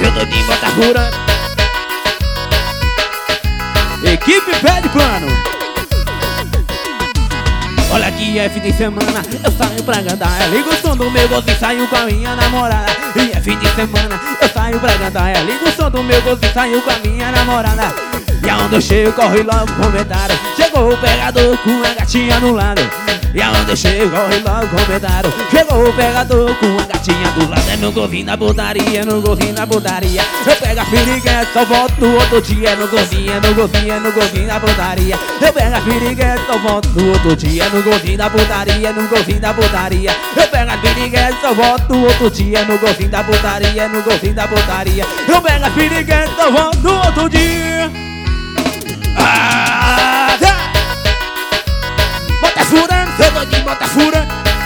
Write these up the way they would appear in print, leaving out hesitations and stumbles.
eu tô de bota furando. Equipe Pé de Pano. Olha que é fim de semana, eu saio pra cantar. Ligo o som do meu gosto e saio com a minha namorada. E é fim de semana, eu saio pra cantar. Ligo o som do meu gosto e saio com a minha namorada. E aonde eu chego, corre logo comentário. Chegou o pegador com a gatinha do lado. E aonde eu chego, corre logo comentário. Chegou o pegador com a gatinha do lado. É no golzinho da putaria, no golzinho da putaria. Eu pego a piriguete, só volto no outro dia. No golzinho, no golzinho, no golzinho da putaria. Eu pego a piriguete, só volto no outro dia. No golzinho da putaria, no golzinho da putaria. Eu pego a piriguete, só volto no outro dia. No golzinho da putaria, no golzinho da putaria. Eu pego a piriguete, só volto no outro dia. Bota furando, eu tô de bota furando.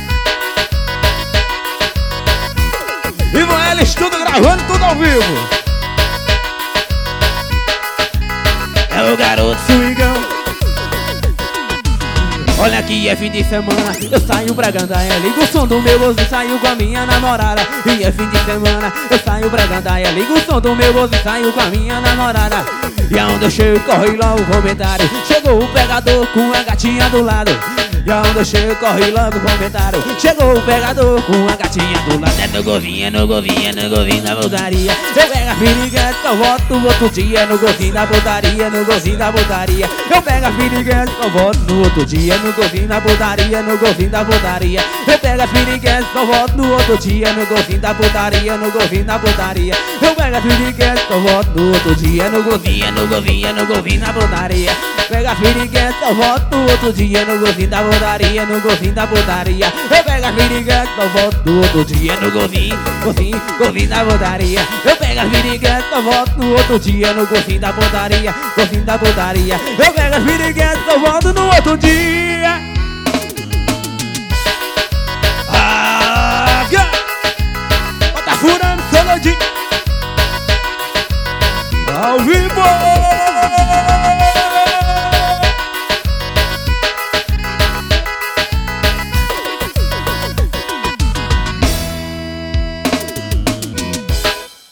Ivan L Studio gravando tudo ao vivo. É o garoto swingão. Olha que é fim de semana, eu saio pra cantar. Ligo o som do meu gosto e saio com a minha namorada. E é fim de semana, eu saio pra cantar. Ligo o som do meu gosto e saio com a minha namorada. E aonde eu chego, corre logo o comentário. Chegou o pegador com a gatinha do lado. E aonde eu chego, corre logo o comentário. Chegou o pegador com a gatinha do lado. É no golzinho, no golzinho, no golzinho da putaria. Eu pego a piriguete, eu volto no outro dia. No golzinho da putaria, no golzinho da putaria. Eu pego a piriguete, eu volto no outro dia. No golzinho da putaria, no golzinho da putaria. Eu pego a piriguete, eu volto no outro dia. No golzinho da putaria, no golzinho da putaria. Eu pego a piriguete, eu volto no outro dia. No golzinho, no golzinho, no golzinho da putaria. Pega a piriguete, eu volto no outro dia. No golzinho da putaria, no golzinho da putaria. Eu pego a piriguete, eu volto no outro dia. No golzinho, golzinho, golzinho da putaria. Eu pego a piriguete, eu volto no outro dia. No golzinho da putaria, golzinho da putaria. Eu pego a piriguete, eu volto no outro dia.